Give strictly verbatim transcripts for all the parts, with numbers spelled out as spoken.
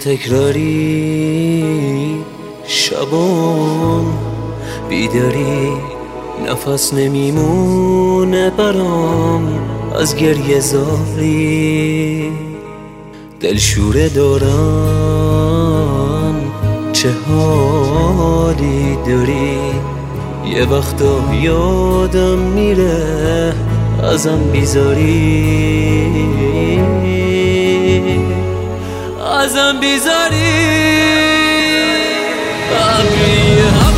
تکراری شبان بیداری نفس نمیمونه برام از گریه زاری دلشوره دارم چه حالی داری یه وقتا یادم میره ازم بیزاری ازم بیزاری ابری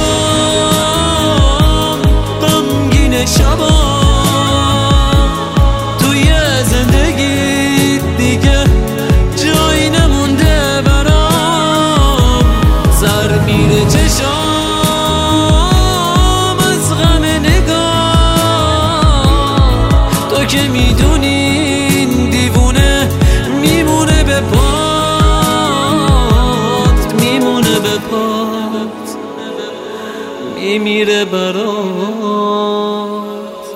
هوام غمگین شبام توی زندگی دیگه جایی نمونده برام سر میره چشام از غم نگاه تو که میدونین دیوونه میمونه به پات میمونه به پات میمیره برات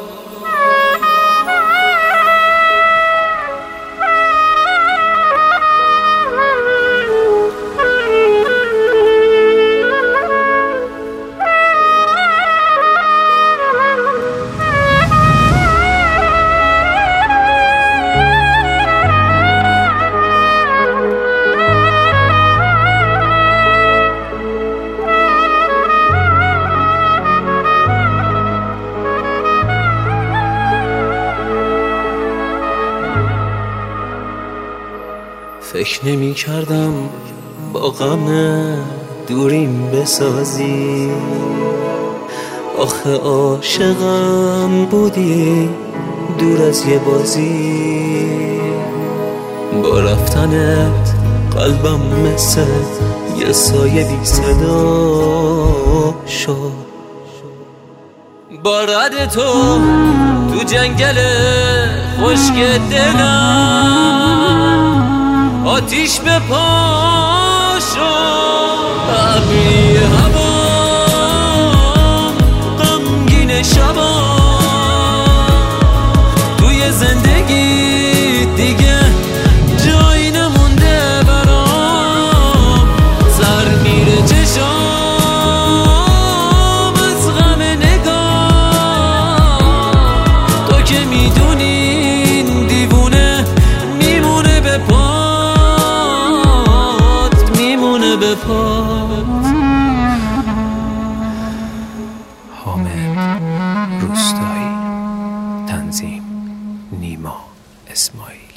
فکر نمی کردم با غم دوریم بسازی آخه عاشقم بودی دور از یه بازی با رفتنت قلبم مثل یه سایه بی صدا شد با رد تو تو جنگل خشک دلم آتیش به پا شد ابری هوام غمگین شبام توی زندگی دیگه جایی نمونده برام سر میره چشام از غم نگاه تو که میدونین دیوونه میمونه به پا به پات حامد روستایی تنظیم نیما اسماعیل